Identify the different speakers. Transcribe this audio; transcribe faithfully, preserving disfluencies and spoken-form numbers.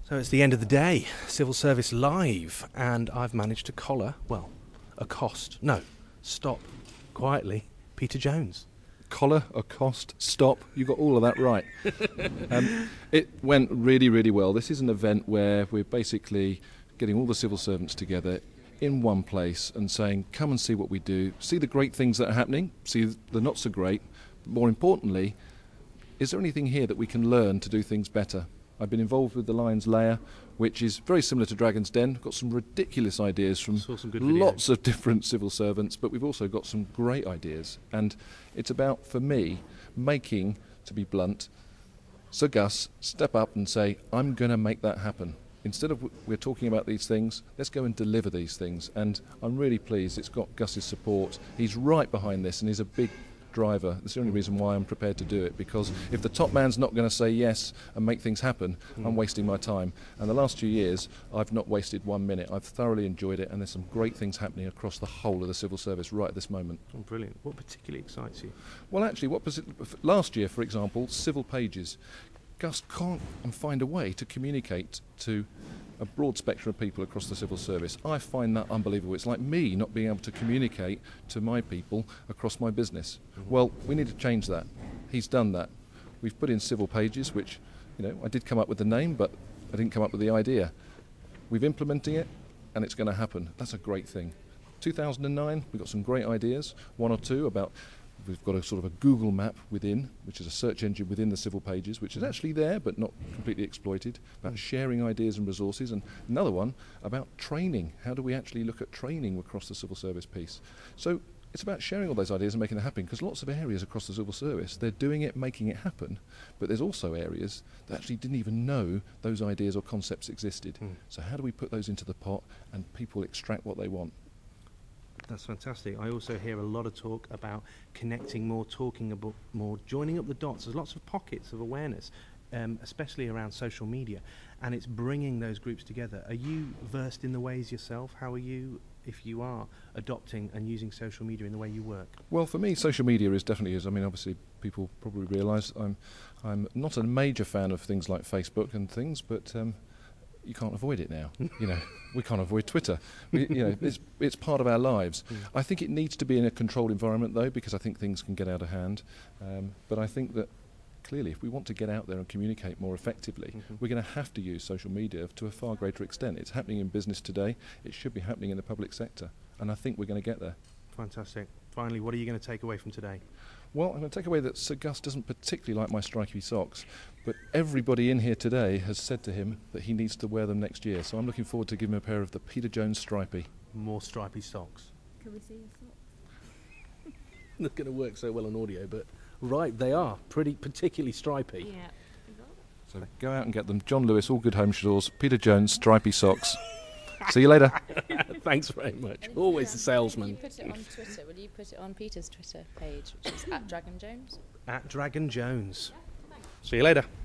Speaker 1: So it's the end of the day, Civil Service Live, and I've managed to collar, well, accost, no, stop, quietly, Peter Jones.
Speaker 2: Collar, accost, stop, you got all of that right. um, it went really, really well. This is an event where we're basically getting all the civil servants together in one place and saying, come and see what we do, see the great things that are happening, see the not so great, but more importantly, is there anything here that we can learn to do things better? I've been involved with the Lions Lair, which is very similar to Dragon's Den. Got some ridiculous ideas from lots of different civil servants, but we've also got some great ideas. And it's about, for me, making, to be blunt, Sir Gus step up and say, I'm going to make that happen. Instead of w- we're talking about these things, let's go and deliver these things. And I'm really pleased it's got Gus's support. He's right behind this, and he's a big driver. That's the only reason why I'm prepared to do it, because if the top man's not going to say yes and make things happen, mm. I'm wasting my time. And the last few years I've not wasted one minute. I've thoroughly enjoyed it, and there's some great things happening across the whole of the civil service right at this moment.
Speaker 1: Oh, brilliant. What particularly excites you?
Speaker 2: Well, actually, what was it, last year, for example, Civil Pages. Gus can't find a way to communicate to a broad spectrum of people across the civil service. I find that unbelievable. It's like me not being able to communicate to my people across my business. Mm-hmm. Well, we need to change that. He's done that. We've put in Civil Pages, which, you know, I did come up with the name, but I didn't come up with the idea. We've implementing it, and it's going to happen. That's a great thing. two thousand nine, we've got some great ideas, one or two about. We've got a sort of a Google map within, which is a search engine within the Civil Pages, which is actually there but not completely exploited, about sharing ideas and resources. And another one about training. How do we actually look at training across the civil service piece? So it's about sharing all those ideas and making it happen, because lots of areas across the civil service, they're doing it, making it happen, but there's also areas that actually didn't even know those ideas or concepts existed. Mm. So how do we put those into the pot and people extract what they want?
Speaker 1: That's fantastic. I also hear a lot of talk about connecting more, talking about more, joining up the dots. There's lots of pockets of awareness, um, especially around social media, and it's bringing those groups together. Are you versed in the ways yourself? How are you, if you are, adopting and using social media in the way you work?
Speaker 2: Well, for me, social media is definitely is. I mean, obviously, people probably realise I'm, I'm not a major fan of things like Facebook and things, but um, you can't avoid it now. You know, we can't avoid Twitter. We, you know, it's it's part of our lives. Mm. I think it needs to be in a controlled environment, though, because I think things can get out of hand. Um, but I think that clearly, if we want to get out there and communicate more effectively, mm-hmm. we're going to have to use social media to a far greater extent. It's happening in business today. It should be happening in the public sector, and I think we're going to get there.
Speaker 1: Fantastic. Finally, what are you going to take away from today?
Speaker 2: Well, I'm going to take away that Sir Gus doesn't particularly like my stripy socks, but everybody in here today has said to him that he needs to wear them next year, so I'm looking forward to giving him a pair of the Peter Jones stripy.
Speaker 1: More stripy socks.
Speaker 3: Can we see your socks?
Speaker 1: Not going to work so well on audio, but right, they are pretty particularly stripy.
Speaker 3: Yeah.
Speaker 2: So go out and get them. John Lewis, All Good Home Stores, Peter Jones, stripy socks. See you later.
Speaker 1: Thanks very much. Always the salesman.
Speaker 3: Will you put it on Twitter? Will you put it on Peter's Twitter page, which is at Dragon Jones?
Speaker 1: At Dragon Jones. See you later.